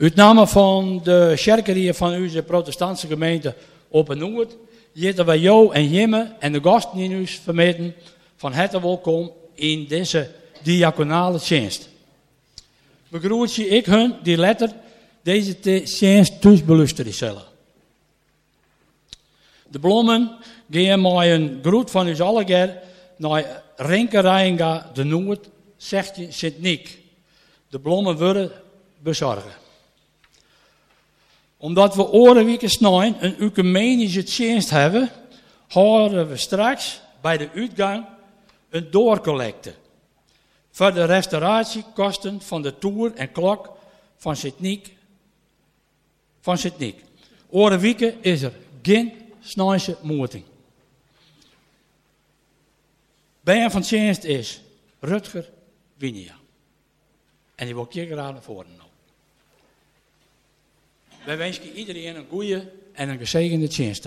Uit naam van de kerken van onze protestantse gemeente Open Noord, jitten wij jou en Jimme en de gasten in ons vermeten van harte welkom in deze diaconale dienst. Begroetje ik hun die letter deze dienst thuis beluisteren zullen. De bloemen gaan met een groet van ons allen naar Rinkerijnga de Noord, zegt je Sint-Niek. De bloemen worden bezorgen. Omdat we orenweken snijden een ecumenische dienst hebben, houden we straks bij de uitgang een doorcollecte. Voor de restauratiekosten van de toer en klok van Sint-Niek. Orenweken is er geen snijse moeting. Bij van dienst is Rutger Winia. En die wil ik je graag naar voren noemen. Wij wensen iedereen een goede en een gezegende dienst.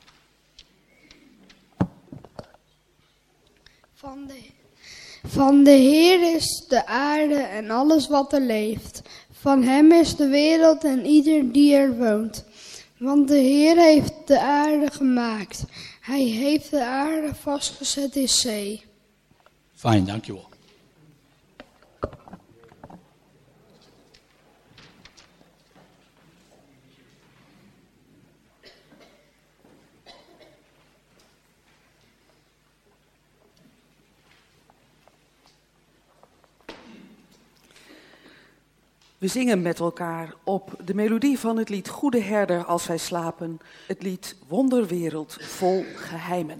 Van de Heer is de aarde en alles wat er leeft. Van hem is de wereld en ieder die er woont. Want de Heer heeft de aarde gemaakt. Hij heeft de aarde vastgezet in zee. Fijn, dankjewel. We zingen met elkaar op de melodie van het lied Goede Herder als wij slapen, het lied Wonderwereld vol geheimen.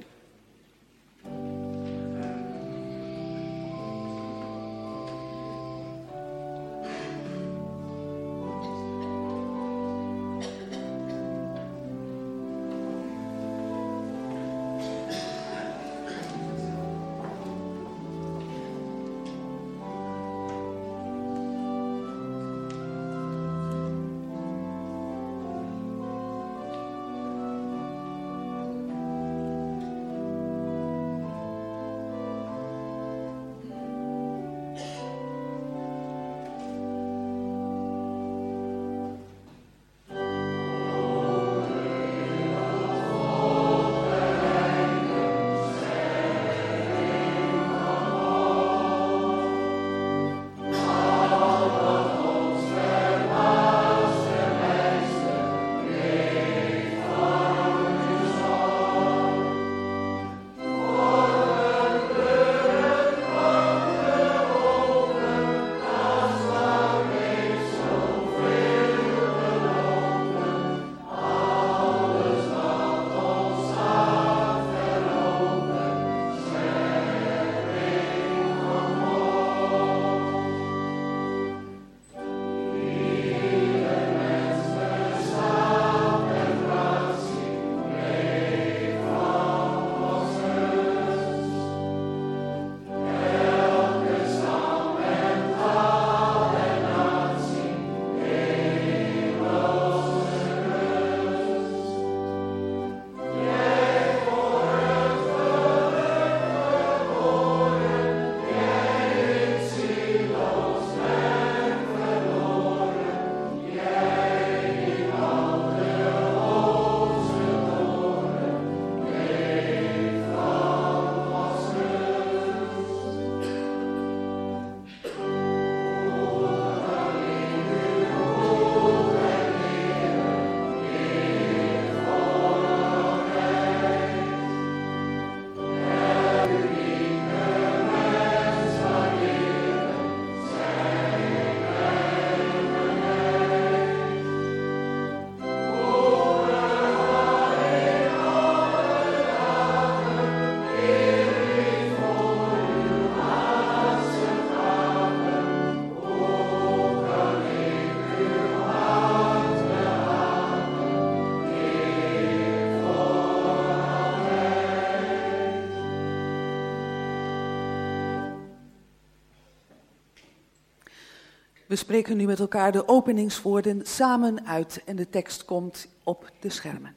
We spreken nu met elkaar de openingswoorden samen uit en de tekst komt op de schermen.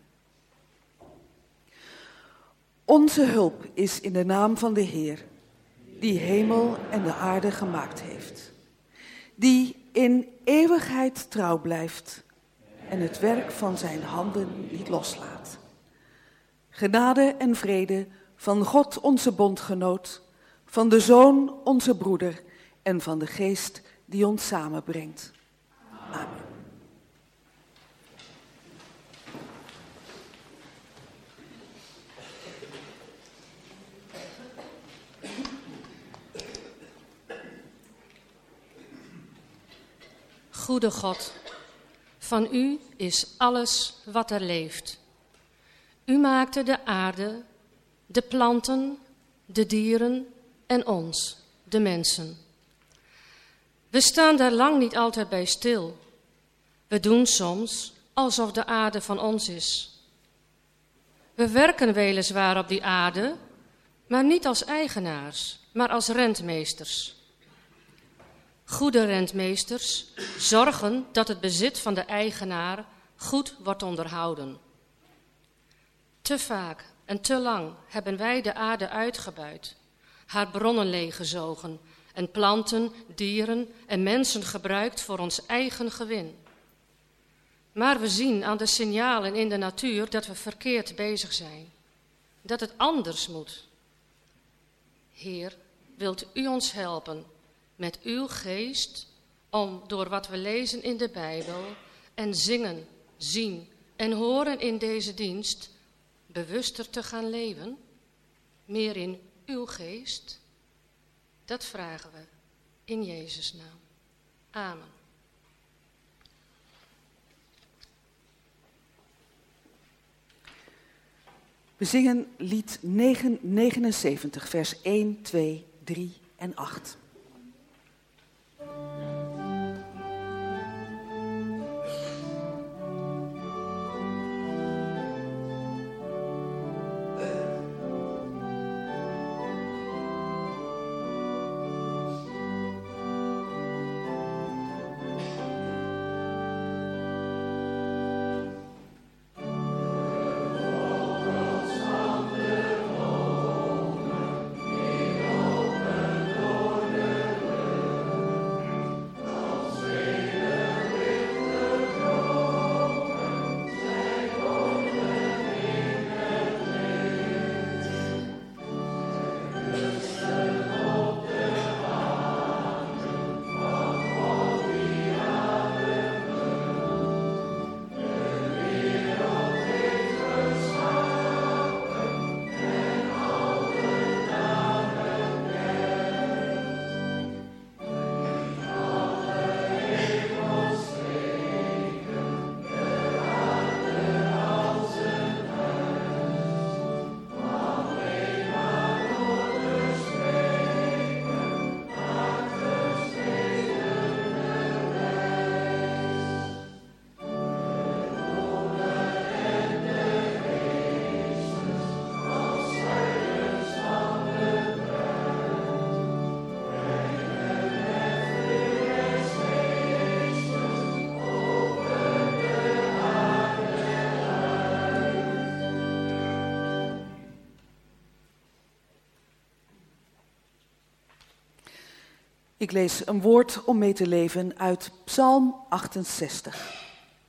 Onze hulp is in de naam van de Heer, die hemel en de aarde gemaakt heeft. Die in eeuwigheid trouw blijft en het werk van zijn handen niet loslaat. Genade en vrede van God onze bondgenoot, van de Zoon onze broeder en van de Geest die ons samenbrengt. Amen. Goede God, van u is alles wat er leeft. U maakte de aarde, de planten, de dieren en ons, de mensen. We staan daar lang niet altijd bij stil. We doen soms alsof de aarde van ons is. We werken weliswaar op die aarde, maar niet als eigenaars, maar als rentmeesters. Goede rentmeesters zorgen dat het bezit van de eigenaar goed wordt onderhouden. Te vaak en te lang hebben wij de aarde uitgebuit, haar bronnen leeggezogen en planten, dieren en mensen gebruikt voor ons eigen gewin. Maar we zien aan de signalen in de natuur dat we verkeerd bezig zijn, dat het anders moet. Heer, wilt u ons helpen met uw geest om door wat we lezen in de Bijbel en zingen, zien en horen in deze dienst bewuster te gaan leven? Meer in uw geest? Dat vragen we in Jezus' naam. Amen. We zingen lied 979, vers 1, 2, 3 en 8. Ik lees een woord om mee te leven uit Psalm 68.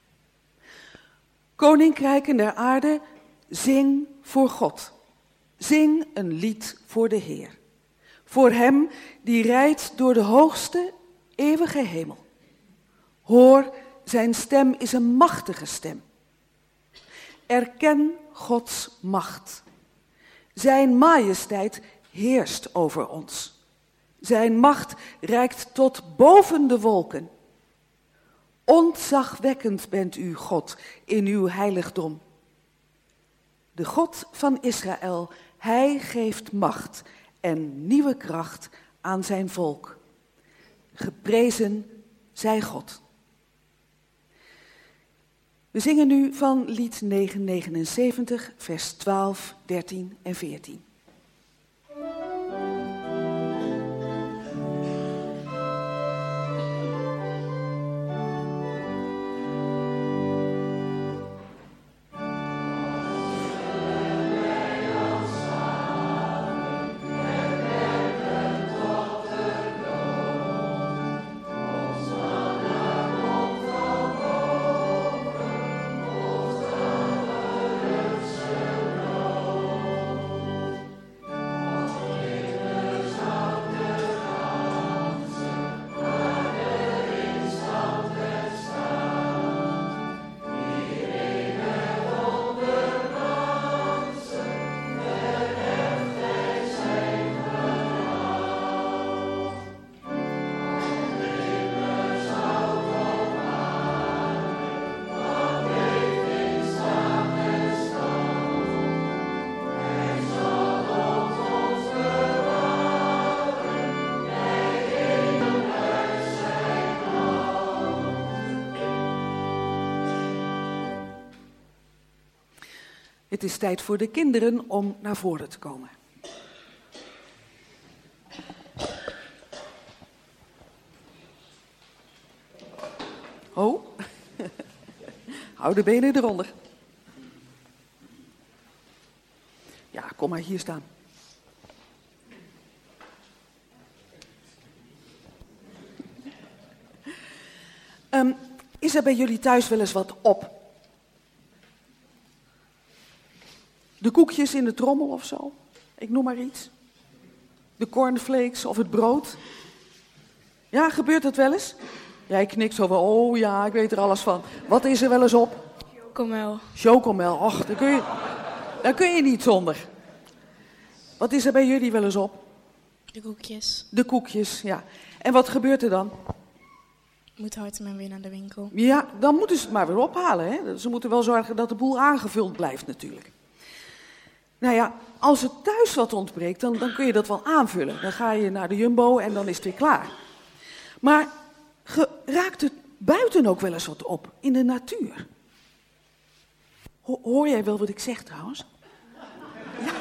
Koninkrijken der aarde, zing voor God. Zing een lied voor de Heer. Voor hem die rijdt door de hoogste, eeuwige hemel. Hoor, zijn stem is een machtige stem. Erken Gods macht. Zijn majesteit heerst over ons. Zijn macht reikt tot boven de wolken. Ontzagwekkend bent u, God, in uw heiligdom. De God van Israël, hij geeft macht en nieuwe kracht aan zijn volk. Geprezen zij God. We zingen nu van lied 979, vers 12, 13 en 14. Tot Het is tijd voor de kinderen om naar voren te komen. Oh, hou de benen eronder. Ja, kom maar hier staan. Is er bij jullie thuis wel eens wat op? De koekjes in de trommel of zo? Ik noem maar iets. De cornflakes of het brood? Ja, gebeurt het wel eens? Jij knikt zo van, oh ja, ik weet er alles van. Wat is er wel eens op? Chocomel. Chocomel, och, daar kun je niet zonder. Wat is er bij jullie wel eens op? De koekjes. De koekjes, ja. En wat gebeurt er dan? Moet hard maar weer naar de winkel. Ja, dan moeten ze het maar weer ophalen. Hè? Ze moeten wel zorgen dat de boel aangevuld blijft natuurlijk. Nou ja, als er thuis wat ontbreekt, dan kun je dat wel aanvullen. Dan ga je naar de Jumbo en dan is het weer klaar. Maar raakt het buiten ook wel eens wat op, in de natuur? Hoor jij wel wat ik zeg trouwens? Ja.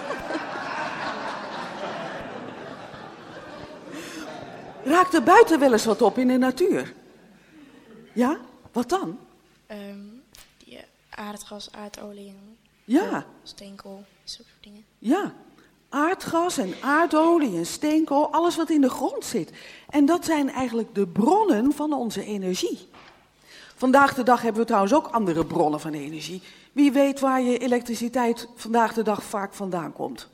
Raakt er buiten wel eens wat op in de natuur? Ja? Wat dan? Die aardgas, aardolie en Ja. steenkool, zulke soort dingen. Ja, aardgas en aardolie en steenkool, alles wat in de grond zit. En dat zijn eigenlijk de bronnen van onze energie. Vandaag de dag hebben we trouwens ook andere bronnen van energie. Wie weet waar je elektriciteit vandaag de dag vaak vandaan komt?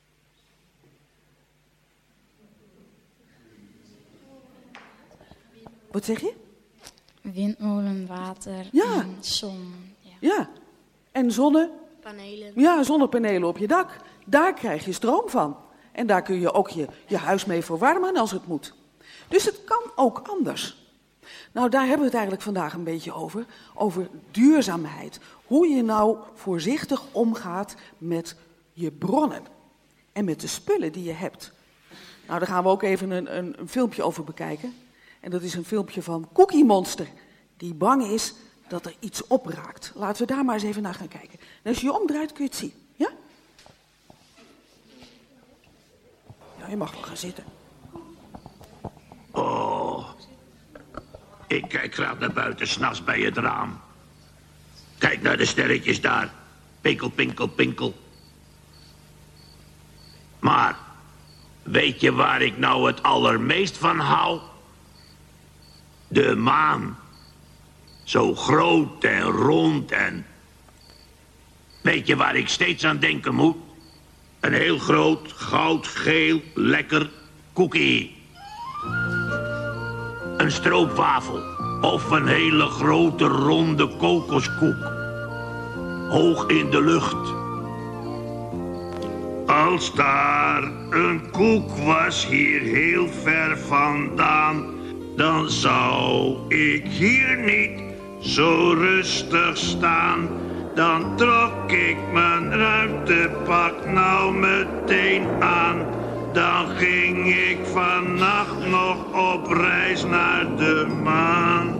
Wat zeg je? Windmolen, water, Ja. en zon. Ja. Ja, en Panelen. Ja, zonnepanelen op je dak. Daar krijg je stroom van. En daar kun je ook je huis mee verwarmen als het moet. Dus het kan ook anders. Nou, daar hebben we het eigenlijk vandaag een beetje over. Over duurzaamheid. Hoe je nou voorzichtig omgaat met je bronnen. En met de spullen die je hebt. Nou, daar gaan we ook even een filmpje over bekijken. En dat is een filmpje van Cookie Monster. Die bang is dat er iets opraakt. Laten we daar maar eens even naar gaan kijken. En als je je omdraait kun je het zien. Ja? Ja, je mag wel gaan zitten. Oh, ik kijk graag naar buiten, 's nachts bij het raam. Kijk naar de sterretjes daar. Pinkel, pinkel, pinkel. Maar, weet je waar ik nou het allermeest van hou? De maan. Zo groot en rond en... Weet je waar ik steeds aan denken moet? Een heel groot, goudgeel, lekker cookie. Een stroopwafel. Of een hele grote, ronde kokoskoek. Hoog in de lucht. Als daar een koek was hier heel ver vandaan... dan zou ik hier niet zo rustig staan. Dan trok ik mijn ruimtepak nou meteen aan. Dan ging ik vannacht nog op reis naar de maan.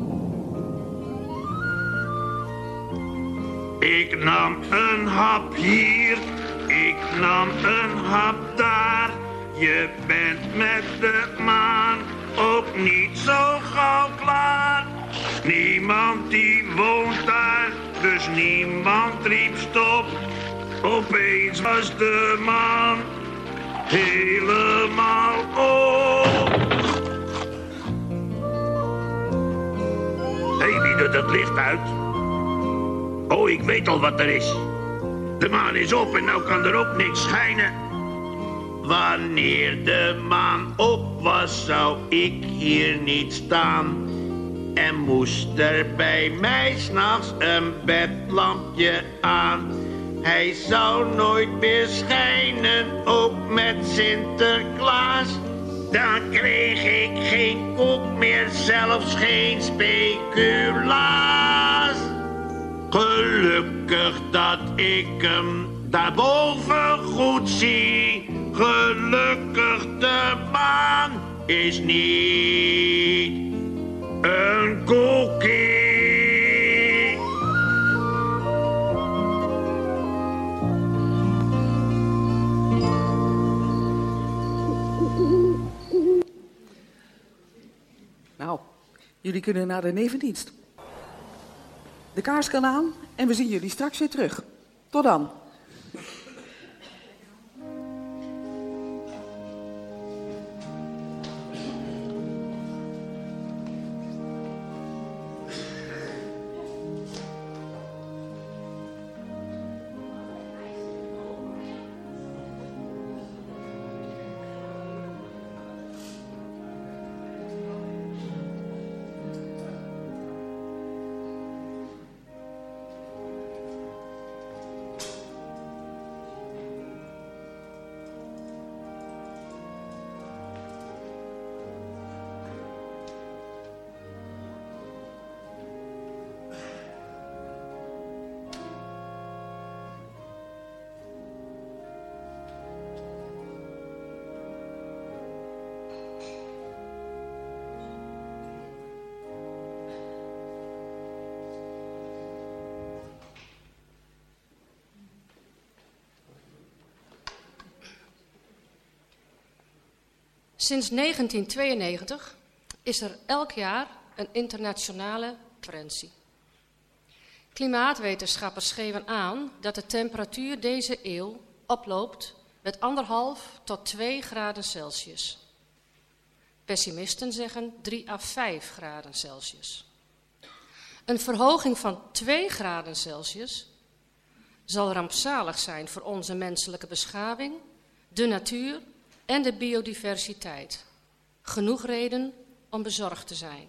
Ik nam een hap hier, ik nam een hap daar. Je bent met de maan ook niet zo gauw klaar. Niemand die woont daar, dus niemand riep stop. Opeens was de maan helemaal op. Hé, wie doet het licht uit? Oh, ik weet al wat er is. De maan is op en nou kan er ook niks schijnen. Wanneer de maan op was, zou ik hier niet staan. En moest er bij mij 's nachts een bedlampje aan. Hij zou nooit meer schijnen, ook met Sinterklaas. Dan kreeg ik geen koek meer, zelfs geen speculaas. Gelukkig dat ik hem daarboven goed zie. Gelukkig de maan is niet een cookie. Jullie kunnen naar de nevendienst. De kaars kan aan en we zien jullie straks weer terug. Tot dan. Sinds 1992 is er elk jaar een internationale conferentie. Klimaatwetenschappers geven aan dat de temperatuur deze eeuw oploopt met 1,5 tot 2 graden Celsius. Pessimisten zeggen 3 à 5 graden Celsius. Een verhoging van 2 graden Celsius zal rampzalig zijn voor onze menselijke beschaving, de natuur en de biodiversiteit. Genoeg reden om bezorgd te zijn.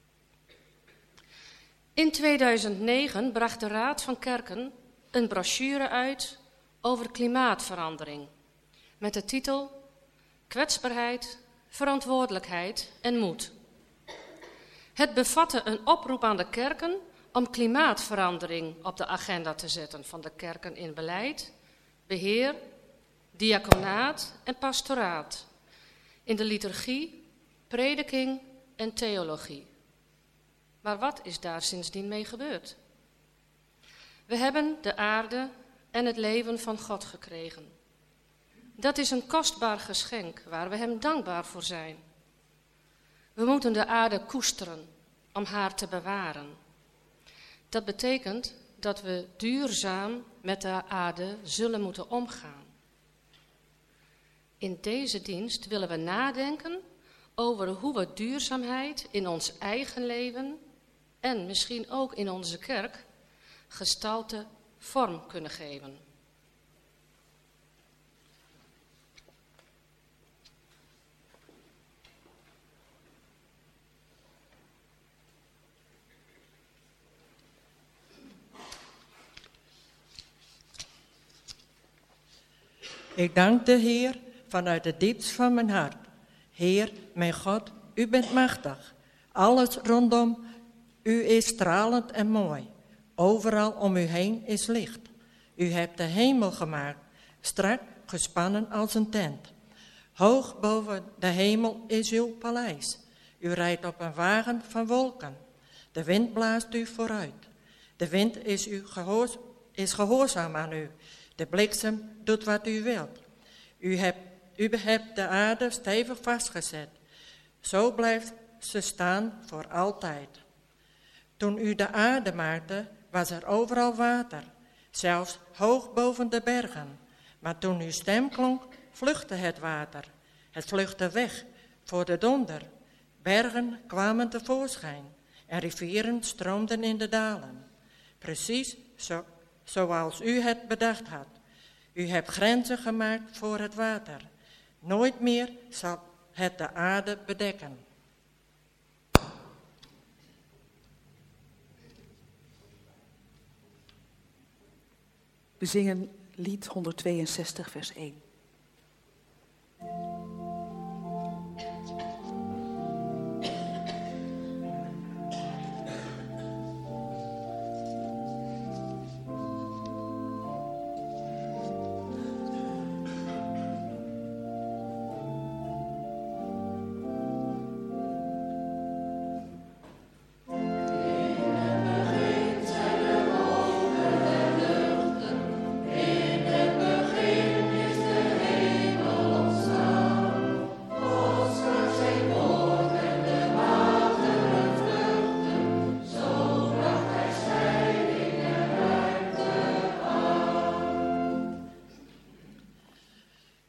In 2009 bracht de Raad van Kerken een brochure uit over klimaatverandering met de titel Kwetsbaarheid, verantwoordelijkheid en moed. Het bevatte een oproep aan de kerken om klimaatverandering op de agenda te zetten van de kerken in beleid, beheer, diaconaat en pastoraat, in de liturgie, prediking en theologie. Maar wat is daar sindsdien mee gebeurd? We hebben de aarde en het leven van God gekregen. Dat is een kostbaar geschenk waar we hem dankbaar voor zijn. We moeten de aarde koesteren om haar te bewaren. Dat betekent dat we duurzaam met de aarde zullen moeten omgaan. In deze dienst willen we nadenken over hoe we duurzaamheid in ons eigen leven en misschien ook in onze kerk gestalte vorm kunnen geven. Ik dank de Heer vanuit het diepst van mijn hart. Heer, mijn God, u bent machtig. Alles rondom u is stralend en mooi. Overal om u heen is licht. U hebt de hemel gemaakt, strak gespannen als een tent. Hoog boven de hemel is uw paleis. U rijdt op een wagen van wolken. De wind blaast u vooruit. De wind is gehoorzaam aan u. De bliksem doet wat u wilt. U hebt de aarde stevig vastgezet. Zo blijft ze staan voor altijd. Toen u de aarde maakte, was er overal water, zelfs hoog boven de bergen. Maar toen uw stem klonk, vluchtte het water. Het vluchtte weg voor de donder. Bergen kwamen tevoorschijn en rivieren stroomden in de dalen. Precies zoals u het bedacht had. U hebt grenzen gemaakt voor het water. Nooit meer zal het de aarde bedekken. We zingen lied 162, vers 1. In het begin is de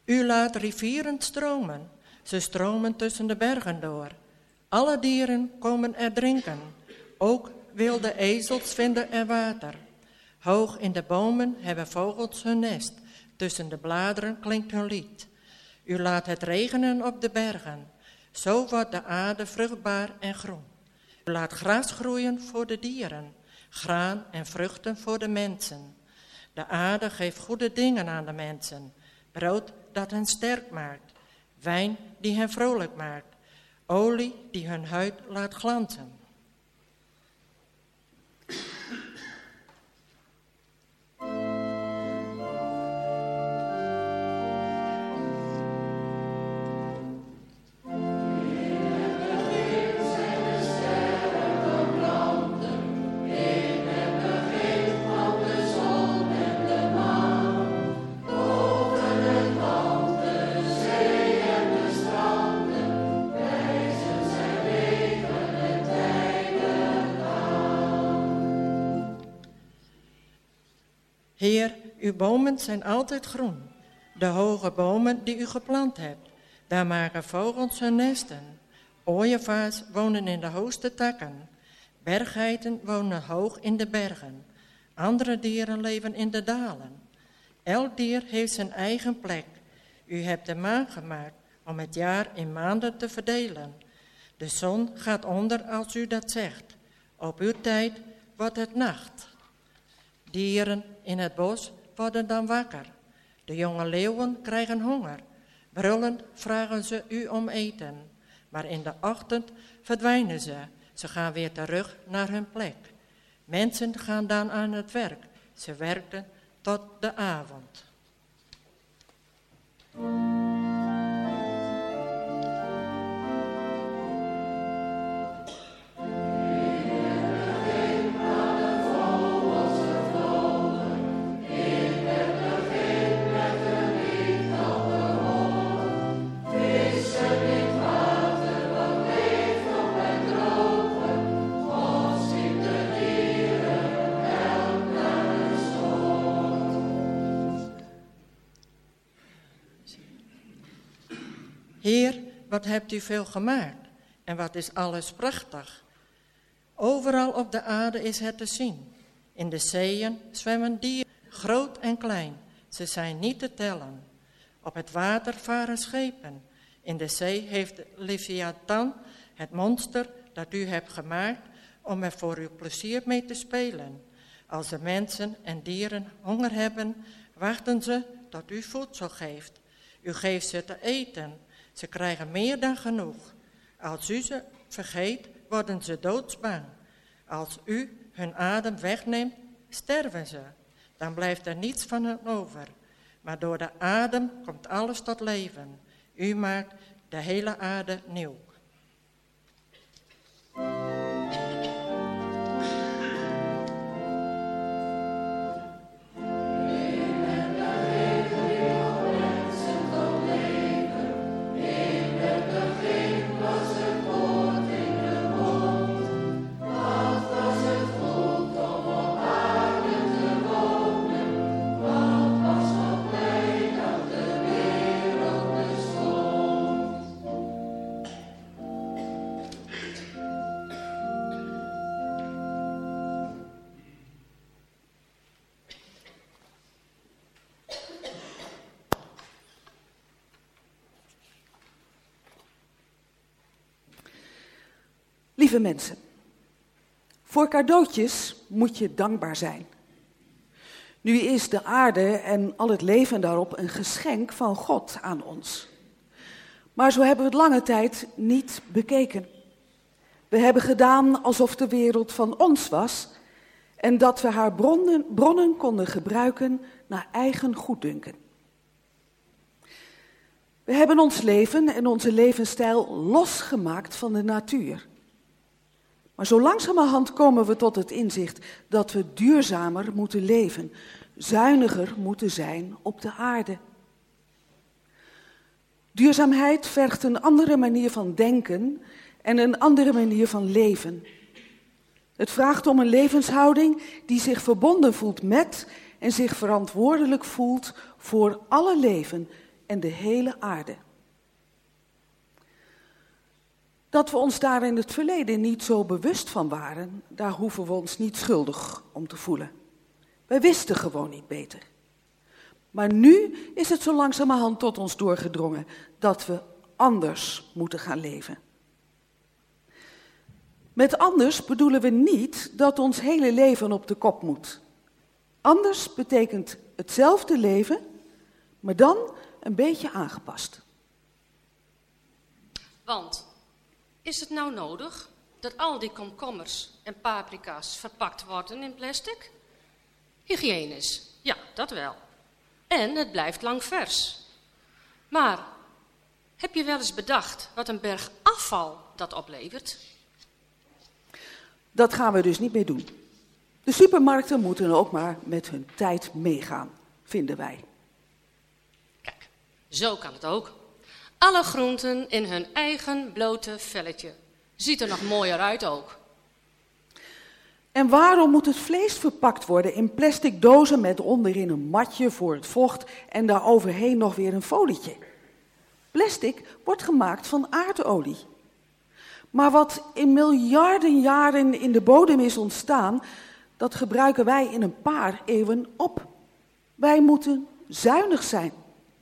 U laat rivieren stromen, ze stromen tussen de bergen door. Alle dieren komen er drinken, ook wilde ezels vinden er water. Hoog in de bomen hebben vogels hun nest, tussen de bladeren klinkt hun lied. U laat het regenen op de bergen, zo wordt de aarde vruchtbaar en groen. U laat gras groeien voor de dieren, graan en vruchten voor de mensen. De aarde geeft goede dingen aan de mensen, brood dat hen sterk maakt, wijn die hen vrolijk maakt, olie die hun huid laat glanzen. Heer, uw bomen zijn altijd groen, de hoge bomen die u geplant hebt. Daar maken vogels hun nesten. Ooievaars wonen in de hoogste takken. Berggeiten wonen hoog in de bergen. Andere dieren leven in de dalen. Elk dier heeft zijn eigen plek. U hebt de maan gemaakt om het jaar in maanden te verdelen. De zon gaat onder als u dat zegt. Op uw tijd wordt het nacht. Dieren in het bos worden dan wakker. De jonge leeuwen krijgen honger. Brullend vragen ze u om eten. Maar in de ochtend verdwijnen ze. Ze gaan weer terug naar hun plek. Mensen gaan dan aan het werk. Ze werkten tot de avond. Heer, wat hebt u veel gemaakt en wat is alles prachtig. Overal op de aarde is het te zien. In de zeeën zwemmen dieren, groot en klein. Ze zijn niet te tellen. Op het water varen schepen. In de zee heeft Leviathan, het monster dat u hebt gemaakt, om er voor uw plezier mee te spelen. Als de mensen en dieren honger hebben, wachten ze tot u voedsel geeft. U geeft ze te eten. Ze krijgen meer dan genoeg. Als u ze vergeet, worden ze doodsbang. Als u hun adem wegneemt, sterven ze. Dan blijft er niets van hen over. Maar door de adem komt alles tot leven. U maakt de hele aarde nieuw. Lieve mensen, voor cadeautjes moet je dankbaar zijn. Nu is de aarde en al het leven daarop een geschenk van God aan ons. Maar zo hebben we het lange tijd niet bekeken. We hebben gedaan alsof de wereld van ons was en dat we haar bronnen konden gebruiken naar eigen goeddunken. We hebben ons leven en onze levensstijl losgemaakt van de natuur. Maar zo langzamerhand komen we tot het inzicht dat we duurzamer moeten leven, zuiniger moeten zijn op de aarde. Duurzaamheid vergt een andere manier van denken en een andere manier van leven. Het vraagt om een levenshouding die zich verbonden voelt met en zich verantwoordelijk voelt voor alle leven en de hele aarde. Dat we ons daar in het verleden niet zo bewust van waren, daar hoeven we ons niet schuldig om te voelen. Wij wisten gewoon niet beter. Maar nu is het zo langzamerhand tot ons doorgedrongen dat we anders moeten gaan leven. Met anders bedoelen we niet dat ons hele leven op de kop moet. Anders betekent hetzelfde leven, maar dan een beetje aangepast. Want is het nou nodig dat al die komkommers en paprika's verpakt worden in plastic? Hygiënisch, ja, dat wel. En het blijft lang vers. Maar heb je wel eens bedacht wat een berg afval dat oplevert? Dat gaan we dus niet meer doen. De supermarkten moeten ook maar met hun tijd meegaan, vinden wij. Kijk, zo kan het ook. Alle groenten in hun eigen blote velletje. Ziet er nog mooier uit ook. En waarom moet het vlees verpakt worden in plastic dozen met onderin een matje voor het vocht en daar overheen nog weer een folietje? Plastic wordt gemaakt van aardolie. Maar wat in miljarden jaren in de bodem is ontstaan, dat gebruiken wij in een paar eeuwen op. Wij moeten zuinig zijn.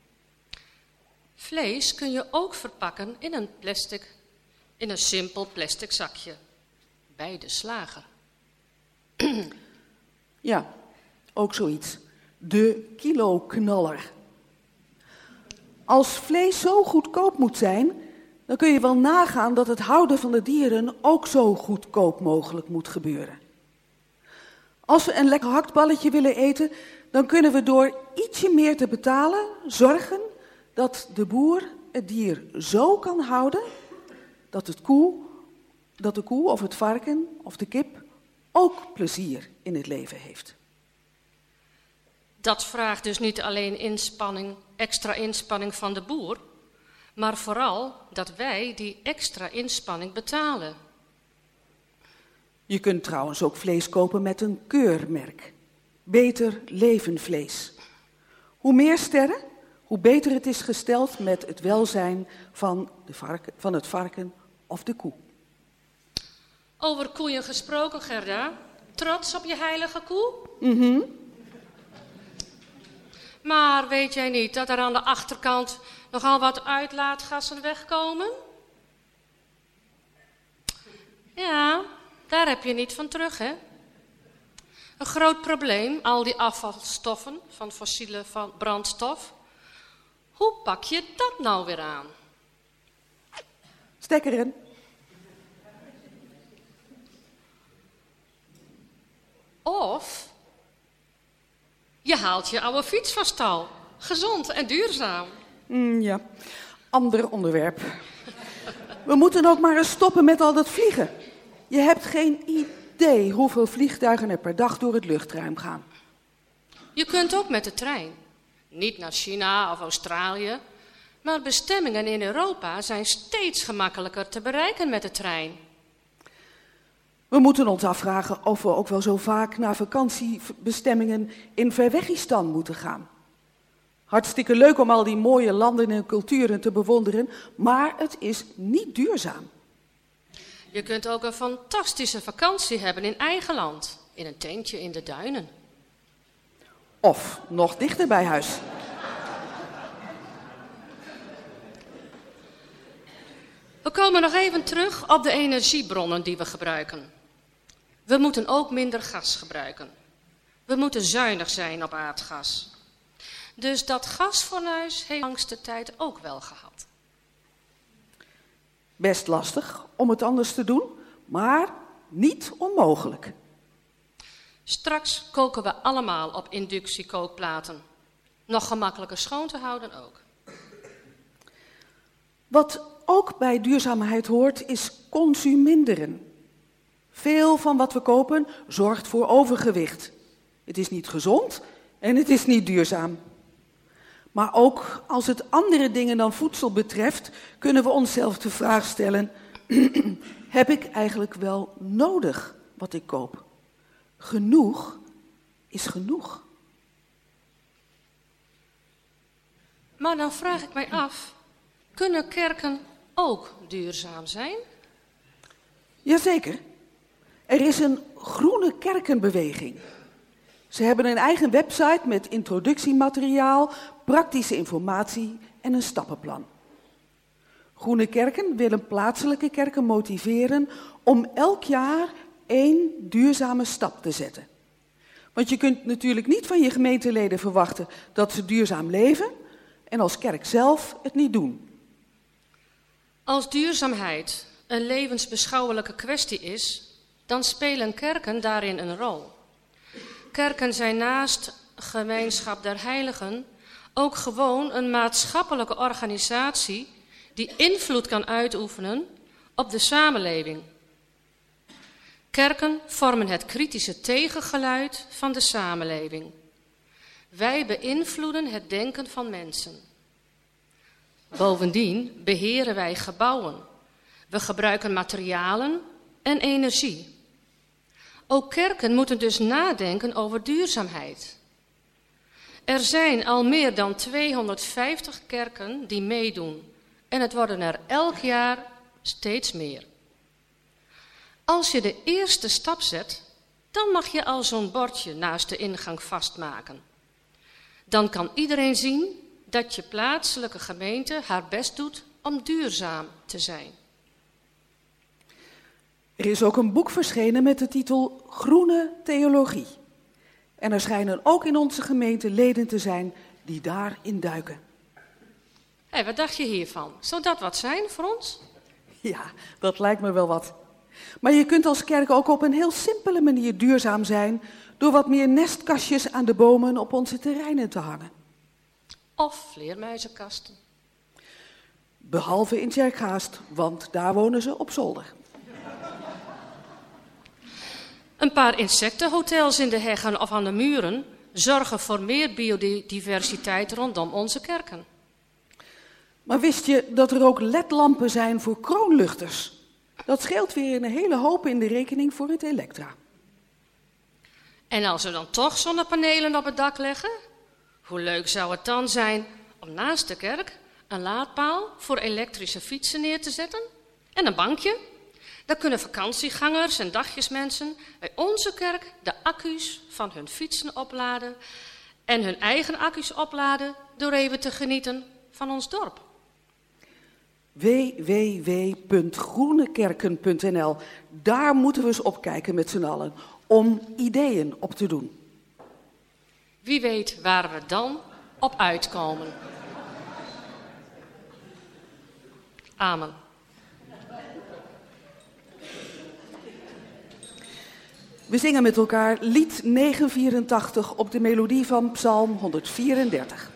Vlees kun je ook verpakken in een simpel plastic zakje. Bij de slager. Ja, ook zoiets. De kiloknaller. Als vlees zo goedkoop moet zijn, dan kun je wel nagaan dat het houden van de dieren ook zo goedkoop mogelijk moet gebeuren. Als we een lekker haktballetje willen eten, dan kunnen we door ietsje meer te betalen zorgen dat de boer het dier zo kan houden dat de koe of het varken of de kip ook plezier in het leven heeft. Dat vraagt dus niet alleen extra inspanning van de boer, maar vooral dat wij die extra inspanning betalen. Je kunt trouwens ook vlees kopen met een keurmerk. Beter leven vlees. Hoe meer sterren, hoe beter het is gesteld met het welzijn van het varken of de koe. Over koeien gesproken, Gerda. Trots op je heilige koe? Mhm. Maar weet jij niet dat er aan de achterkant nogal wat uitlaatgassen wegkomen? Ja, daar heb je niet van terug, hè? Een groot probleem, al die afvalstoffen van fossiele brandstof. Hoe pak je dat nou weer aan? Stekker erin. Of je haalt je oude fiets van stal. Gezond en duurzaam. Ja, ander onderwerp. We moeten ook maar eens stoppen met al dat vliegen. Je hebt geen idee hoeveel vliegtuigen er per dag door het luchtruim gaan. Je kunt ook met de trein. Niet naar China of Australië. Maar bestemmingen in Europa zijn steeds gemakkelijker te bereiken met de trein. We moeten ons afvragen of we ook wel zo vaak naar vakantiebestemmingen in Verwegistan moeten gaan. Hartstikke leuk om al die mooie landen en culturen te bewonderen, maar het is niet duurzaam. Je kunt ook een fantastische vakantie hebben in eigen land. In een tentje in de duinen. Of nog dichter bij huis. We komen nog even terug op de energiebronnen die we gebruiken. We moeten ook minder gas gebruiken. We moeten zuinig zijn op aardgas. Dus dat gasfornuis heeft langste tijd ook wel gehad. Best lastig om het anders te doen, maar niet onmogelijk. Straks koken we allemaal op inductiekookplaten. Nog gemakkelijker schoon te houden ook. Wat ook bij duurzaamheid hoort, is consuminderen. Veel van wat we kopen zorgt voor overgewicht. Het is niet gezond en het is niet duurzaam. Maar ook als het andere dingen dan voedsel betreft, kunnen we onszelf de vraag stellen: heb ik eigenlijk wel nodig wat ik koop? Genoeg is genoeg. Maar dan vraag ik mij af, kunnen kerken ook duurzaam zijn? Jazeker. Er is een groene kerkenbeweging. Ze hebben een eigen website met introductiemateriaal, praktische informatie en een stappenplan. Groene Kerken willen plaatselijke kerken motiveren om elk jaar 1 duurzame stap te zetten. Want je kunt natuurlijk niet van je gemeenteleden verwachten dat ze duurzaam leven en als kerk zelf het niet doen. Als duurzaamheid een levensbeschouwelijke kwestie is, dan spelen kerken daarin een rol. Kerken zijn naast Gemeenschap der Heiligen ook gewoon een maatschappelijke organisatie die invloed kan uitoefenen op de samenleving. Kerken vormen het kritische tegengeluid van de samenleving. Wij beïnvloeden het denken van mensen. Bovendien beheren wij gebouwen. We gebruiken materialen en energie. Ook kerken moeten dus nadenken over duurzaamheid. Er zijn al meer dan 250 kerken die meedoen en het worden er elk jaar steeds meer. Als je de eerste stap zet, dan mag je al zo'n bordje naast de ingang vastmaken. Dan kan iedereen zien dat je plaatselijke gemeente haar best doet om duurzaam te zijn. Er is ook een boek verschenen met de titel Groene Theologie. En er schijnen ook in onze gemeente leden te zijn die daarin duiken. Hé, wat dacht je hiervan? Zou dat wat zijn voor ons? Ja, dat lijkt me wel wat. Maar je kunt als kerk ook op een heel simpele manier duurzaam zijn door wat meer nestkastjes aan de bomen op onze terreinen te hangen. Of vleermuizenkasten. Behalve in Tjerkhaast, want daar wonen ze op zolder. Een paar insectenhotels in de heggen of aan de muren zorgen voor meer biodiversiteit rondom onze kerken. Maar wist je dat er ook ledlampen zijn voor kroonluchters? Dat scheelt weer een hele hoop in de rekening voor het elektra. En als we dan toch zonnepanelen op het dak leggen, hoe leuk zou het dan zijn om naast de kerk een laadpaal voor elektrische fietsen neer te zetten en een bankje? Dan kunnen vakantiegangers en dagjesmensen bij onze kerk de accu's van hun fietsen opladen en hun eigen accu's opladen door even te genieten van ons dorp. www.groenekerken.nl. Daar moeten we eens op kijken met z'n allen om ideeën op te doen. Wie weet waar we dan op uitkomen. Amen. We zingen met elkaar lied 984 op de melodie van Psalm 134.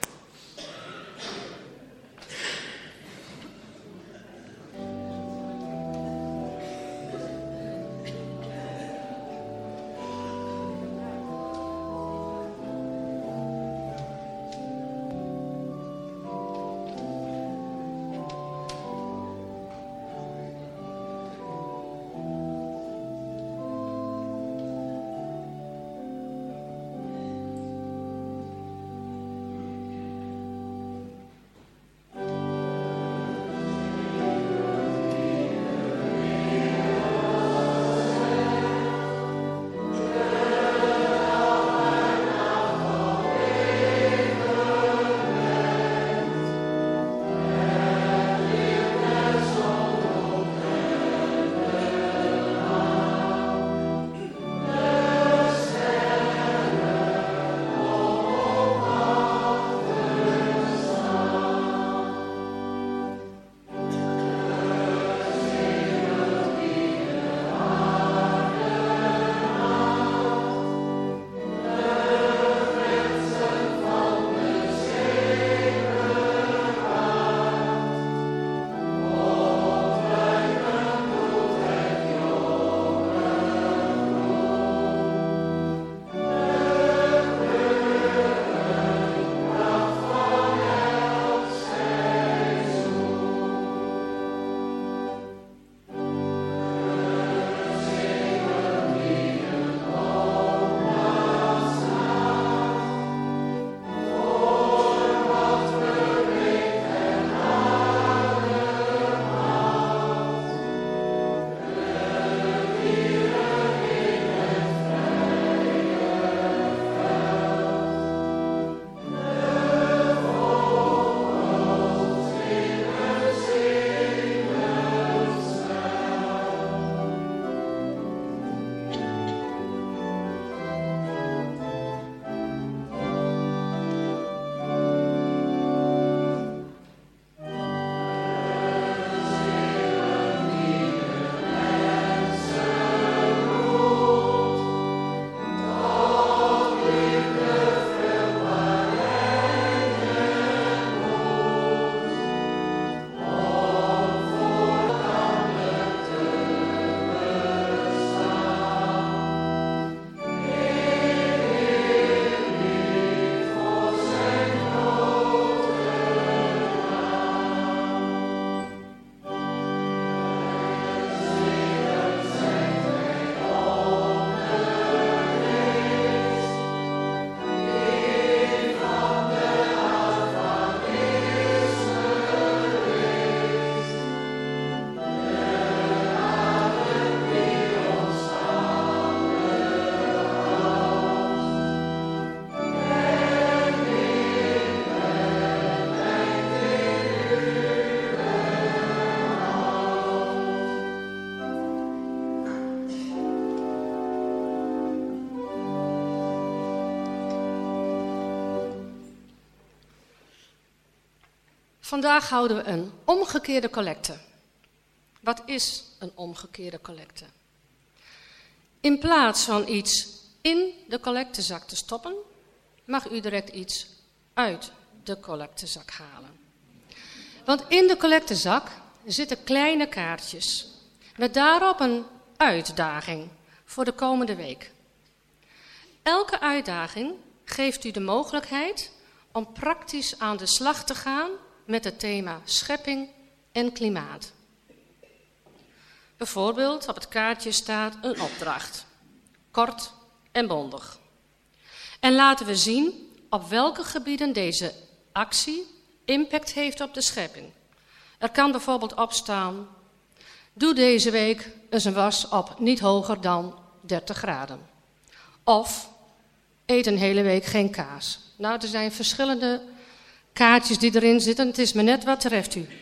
Vandaag houden we een omgekeerde collecte. Wat is een omgekeerde collecte? In plaats van iets in de collectezak te stoppen, mag u direct iets uit de collectezak halen. Want in de collectezak zitten kleine kaartjes met daarop een uitdaging voor de komende week. Elke uitdaging geeft u de mogelijkheid om praktisch aan de slag te gaan met het thema schepping en klimaat. Bijvoorbeeld op het kaartje staat een opdracht, kort en bondig. En laten we zien op welke gebieden deze actie impact heeft op de schepping. Er kan bijvoorbeeld op staan: doe deze week eens een was op niet hoger dan 30 graden. Of eet een hele week geen kaas. Nou, er zijn verschillende kaartjes die erin zitten. Het is maar net wat treft u.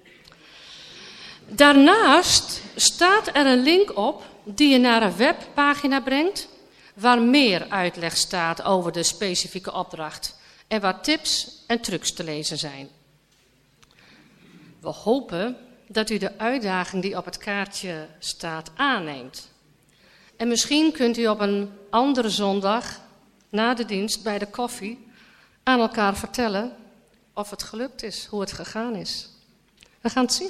Daarnaast staat er een link op die je naar een webpagina brengt waar meer uitleg staat over de specifieke opdracht en waar tips en trucs te lezen zijn. We hopen dat u de uitdaging die op het kaartje staat aanneemt. En misschien kunt u op een andere zondag na de dienst bij de koffie aan elkaar vertellen of het gelukt is, hoe het gegaan is. We gaan het zien.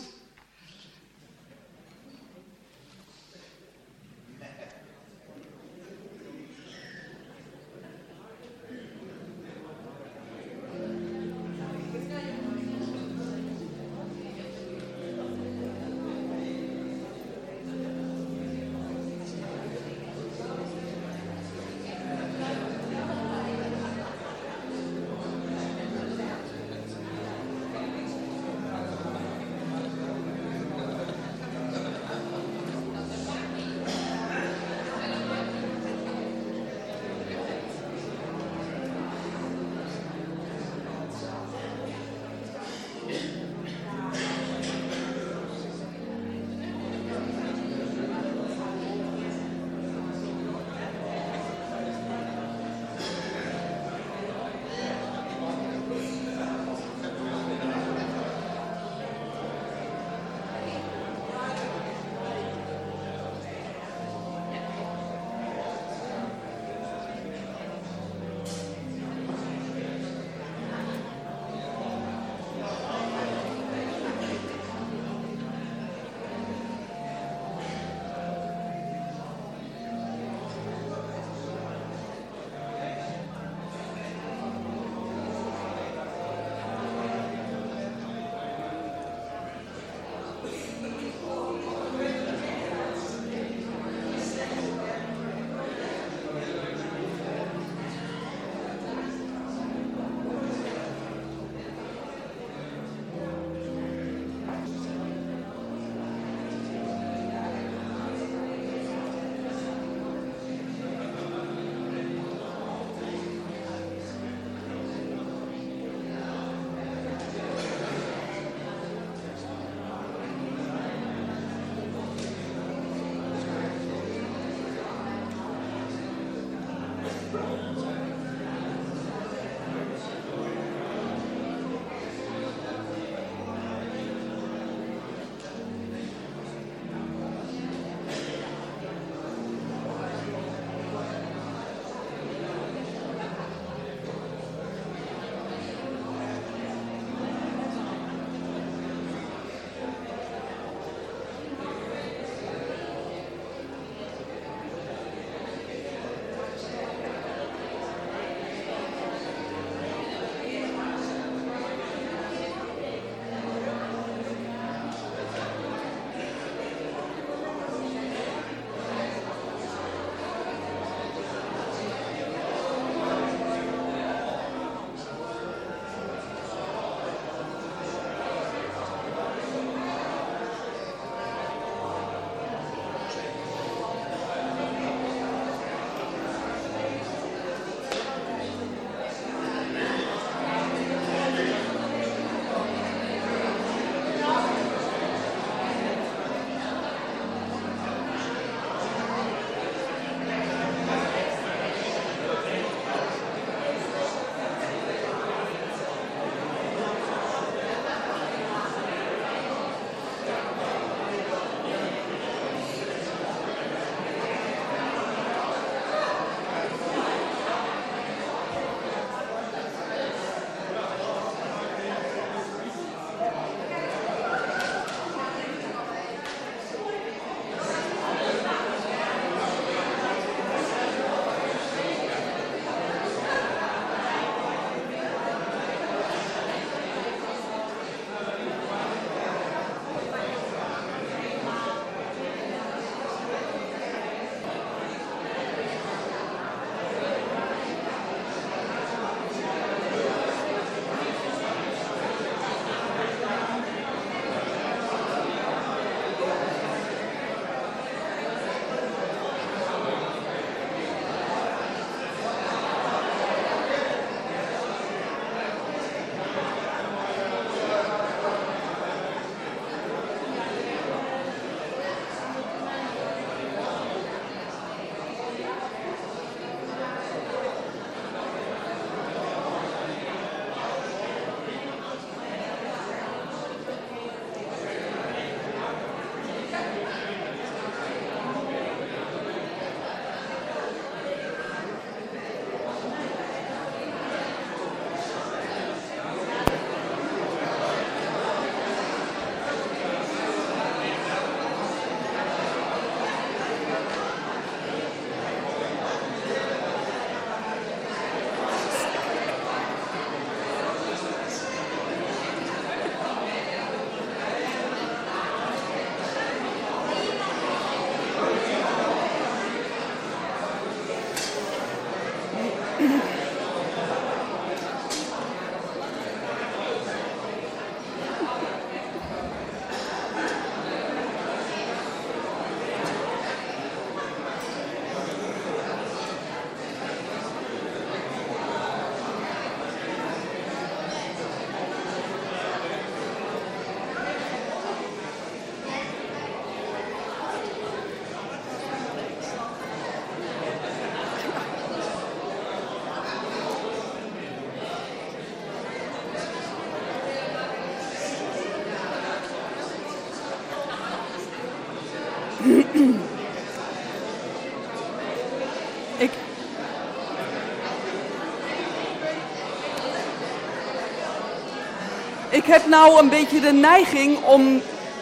Ik heb nou een beetje de neiging om...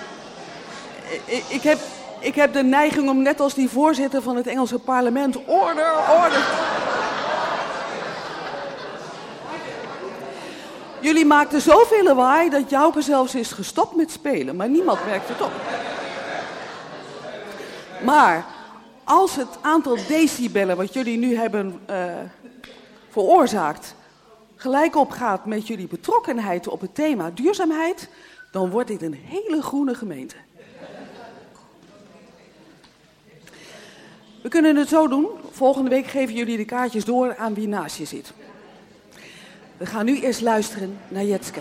Ik heb de neiging om net als die voorzitter van het Engelse parlement... Order, order. Jullie maakten zoveel lawaai dat Jouke zelfs is gestopt met spelen. Maar niemand merkt het op. Maar als het aantal decibellen wat jullie nu hebben veroorzaakt... gelijk opgaat met jullie betrokkenheid op het thema duurzaamheid... dan wordt dit een hele groene gemeente. We kunnen het zo doen. Volgende week geven jullie de kaartjes door aan wie naast je zit. We gaan nu eerst luisteren naar Jetske.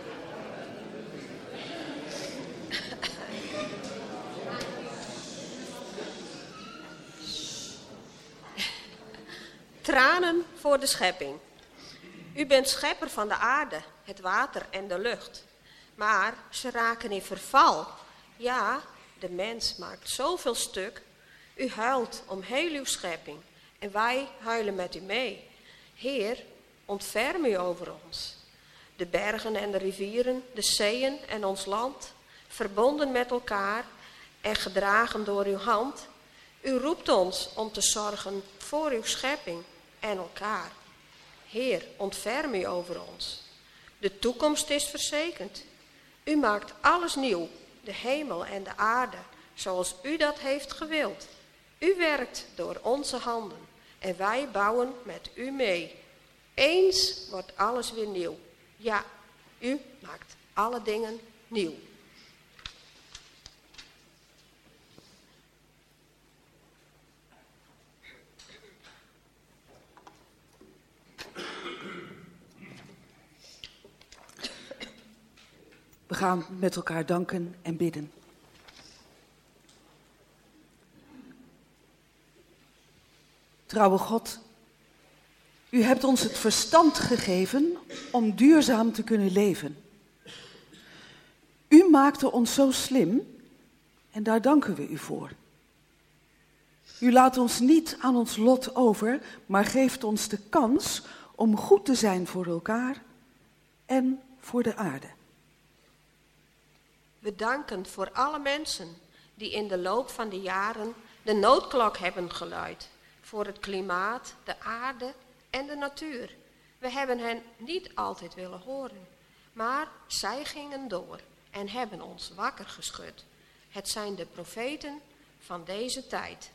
Tranen voor de schepping. U bent schepper van de aarde, het water en de lucht. Maar ze raken in verval. Ja, de mens maakt zoveel stuk. U huilt om heel uw schepping en wij huilen met u mee. Heer, ontferm u over ons. De bergen en de rivieren, de zeeën en ons land, verbonden met elkaar en gedragen door uw hand. U roept ons om te zorgen voor uw schepping en elkaar. Heer, ontferm u over ons. De toekomst is verzekerd. U maakt alles nieuw, de hemel en de aarde, zoals u dat heeft gewild. U werkt door onze handen en wij bouwen met u mee. Eens wordt alles weer nieuw. Ja, u maakt alle dingen nieuw. We gaan met elkaar danken en bidden. Trouwe God, u hebt ons het verstand gegeven om duurzaam te kunnen leven. U maakte ons zo slim en daar danken we u voor. U laat ons niet aan ons lot over, maar geeft ons de kans om goed te zijn voor elkaar en voor de aarde. We danken voor alle mensen die in de loop van de jaren de noodklok hebben geluid. Voor het klimaat, de aarde en de natuur. We hebben hen niet altijd willen horen, maar zij gingen door en hebben ons wakker geschud. Het zijn de profeten van deze tijd.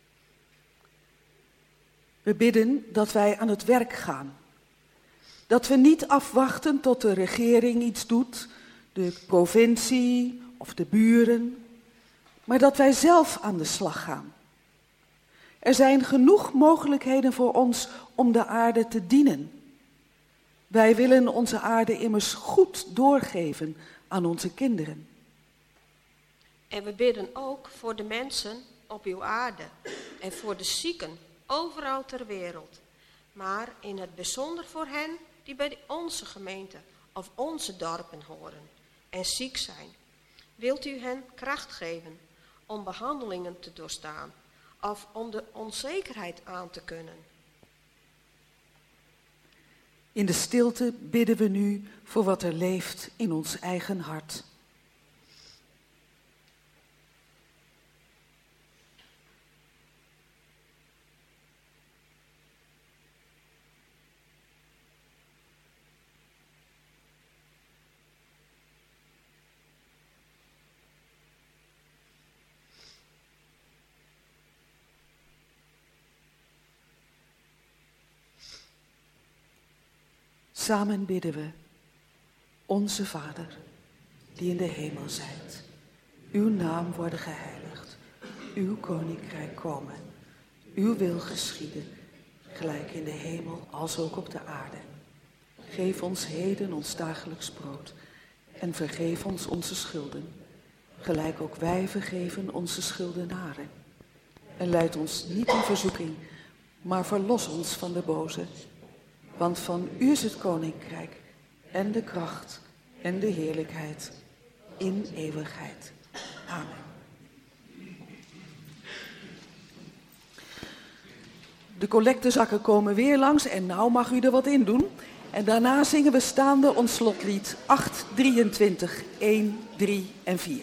We bidden dat wij aan het werk gaan. Dat we niet afwachten tot de regering iets doet, de provincie of de buren, maar dat wij zelf aan de slag gaan. Er zijn genoeg mogelijkheden voor ons om de aarde te dienen. Wij willen onze aarde immers goed doorgeven aan onze kinderen. En we bidden ook voor de mensen op uw aarde en voor de zieken overal ter wereld. Maar in het bijzonder voor hen die bij onze gemeente of onze dorpen horen en ziek zijn. Wilt u hen kracht geven om behandelingen te doorstaan of om de onzekerheid aan te kunnen? In de stilte bidden we nu voor wat er leeft in ons eigen hart. Samen bidden we, onze Vader, die in de hemel zijt. Uw naam worden geheiligd, uw koninkrijk komen. Uw wil geschieden, gelijk in de hemel als ook op de aarde. Geef ons heden ons dagelijks brood en vergeef ons onze schulden, gelijk ook wij vergeven onze schuldenaren. En leid ons niet in verzoeking, maar verlos ons van de boze. Want van u is het koninkrijk en de kracht en de heerlijkheid in eeuwigheid. Amen. De collectezakken komen weer langs en nou mag u er wat in doen. En daarna zingen we staande ons slotlied 823, 1, 3 en 4.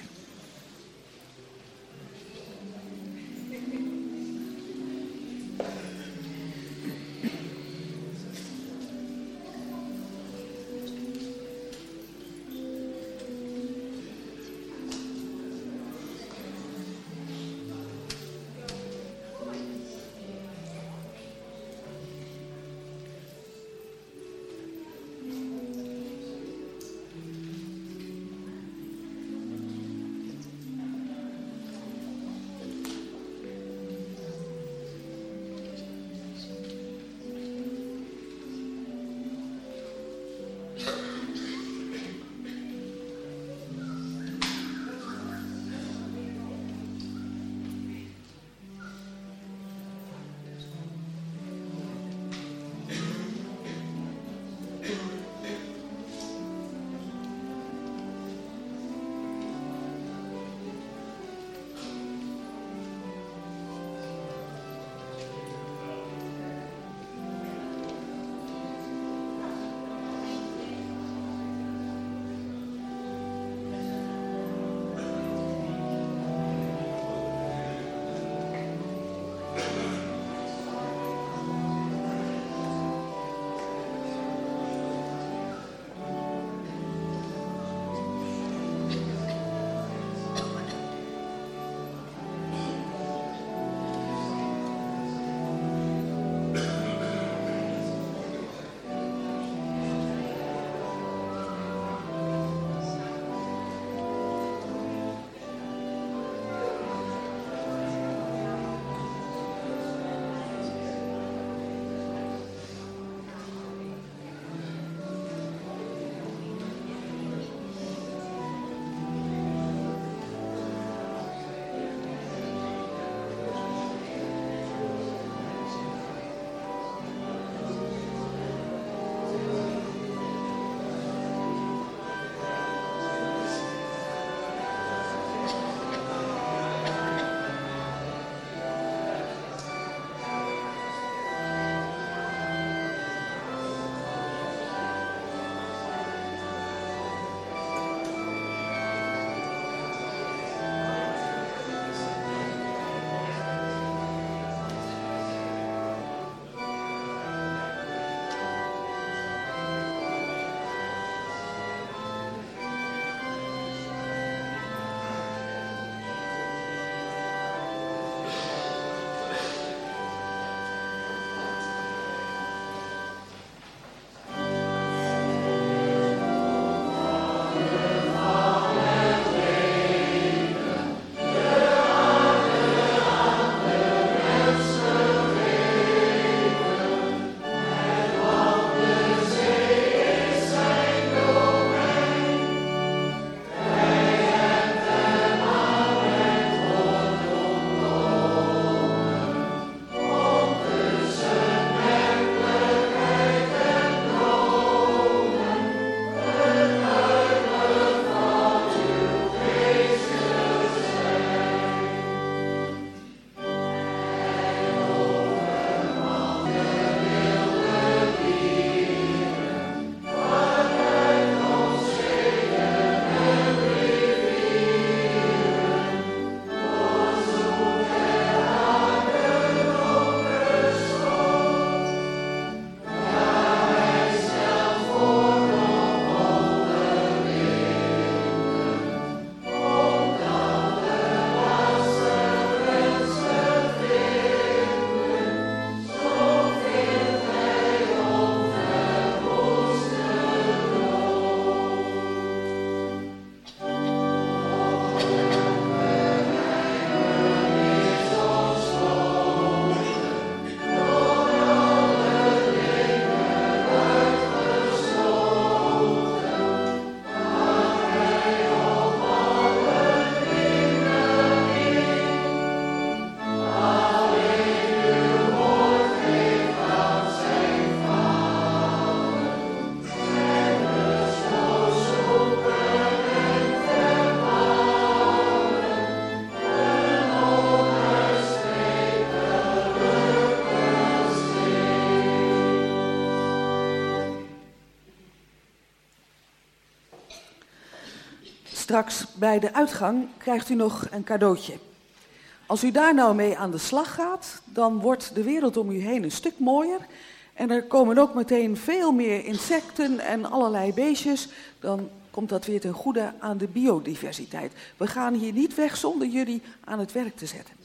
Straks bij de uitgang krijgt u nog een cadeautje. Als u daar nou mee aan de slag gaat, dan wordt de wereld om u heen een stuk mooier. En er komen ook meteen veel meer insecten en allerlei beestjes. Dan komt dat weer ten goede aan de biodiversiteit. We gaan hier niet weg zonder jullie aan het werk te zetten.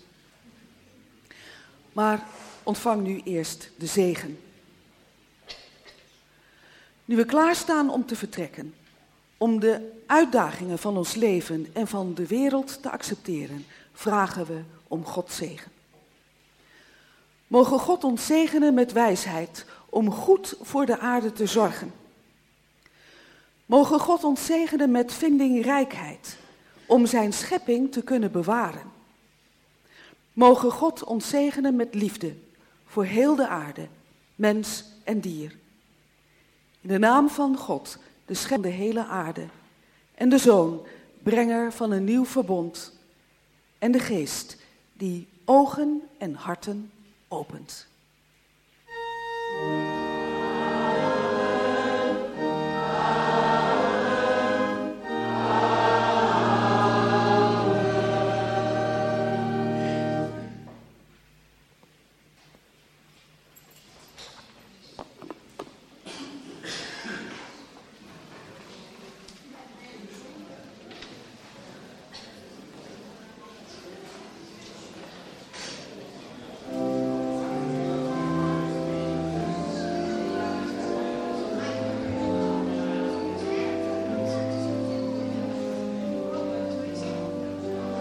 Maar ontvang nu eerst de zegen. Nu we klaarstaan om te vertrekken, om de uitdagingen van ons leven en van de wereld te accepteren, vragen we om Gods zegen. Mogen God ons zegenen met wijsheid om goed voor de aarde te zorgen. Mogen God ons zegenen met vindingrijkheid om zijn schepping te kunnen bewaren. Mogen God ons zegenen met liefde voor heel de aarde, mens en dier. In de naam van God, de schepper van de hele aarde, en de Zoon, brenger van een nieuw verbond, en de Geest, die ogen en harten opent.